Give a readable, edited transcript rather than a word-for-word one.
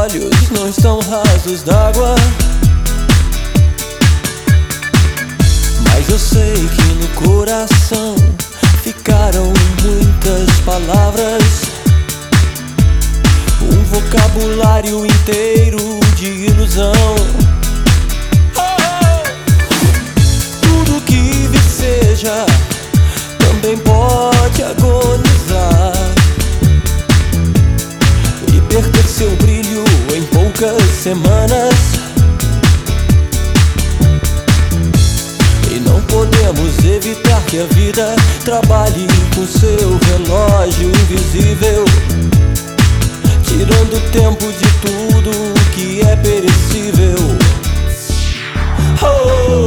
olhos não estão rasos d'água, mas eu sei que no coração ficaram muitas palavras, um vocabulário inteiro de ilusão. Tudo que viceja também pode agonizar e perder seu brilho em poucas semanas. E não podemos evitar que a vida trabalhe com seu relógio invisível, tirando tempo de tudo que é perecível. Oh!